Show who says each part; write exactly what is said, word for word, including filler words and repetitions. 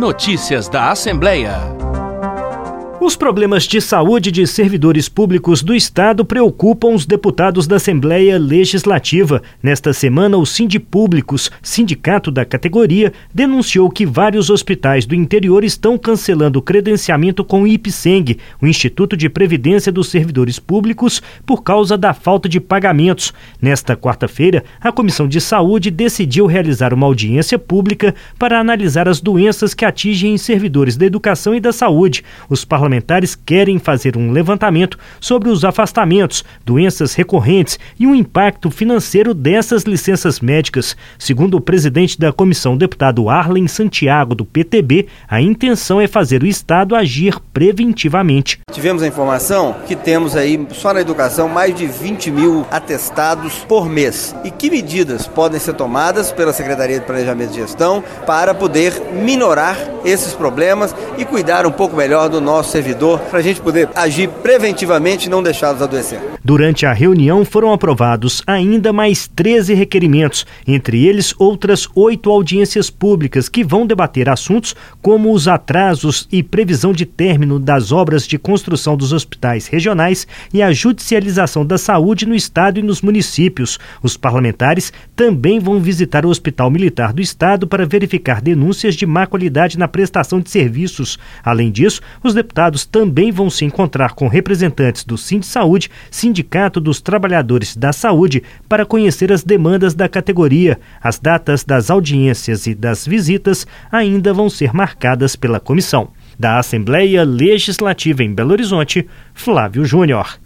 Speaker 1: Notícias da Assembleia.
Speaker 2: Os problemas de saúde de servidores públicos do Estado preocupam os deputados da Assembleia Legislativa. Nesta semana, o Sindipúblicos, sindicato da categoria, denunciou que vários hospitais do interior estão cancelando o credenciamento com o IPSENG, o Instituto de Previdência dos Servidores Públicos, por causa da falta de pagamentos. Nesta quarta-feira, a Comissão de Saúde decidiu realizar uma audiência pública para analisar as doenças que atingem servidores da educação e da saúde. Os parlamentares Parlamentares querem fazer um levantamento sobre os afastamentos, doenças recorrentes e o impacto financeiro dessas licenças médicas. Segundo o presidente da comissão, deputado Arlen Santiago, do P T B, a intenção é fazer o Estado agir preventivamente.
Speaker 3: Tivemos a informação que temos aí, só na educação, mais de vinte mil atestados por mês. E que medidas podem ser tomadas pela Secretaria de Planejamento e Gestão para poder minorar esses problemas e cuidar um pouco melhor do nosso servidor, para a gente poder agir preventivamente e não deixá-los adoecer.
Speaker 2: Durante a reunião foram aprovados ainda mais treze requerimentos, entre eles outras oito audiências públicas que vão debater assuntos como os atrasos e previsão de término das obras de construção dos hospitais regionais e a judicialização da saúde no Estado e nos municípios. Os parlamentares também vão visitar o Hospital Militar do Estado para verificar denúncias de má qualidade na prestação de serviços. Além disso, os deputados também vão se encontrar com representantes do Sindsaúde, Sindicato dos Trabalhadores da Saúde, para conhecer as demandas da categoria. As datas das audiências e das visitas ainda vão ser marcadas pela comissão. Da Assembleia Legislativa em Belo Horizonte, Flávio Júnior.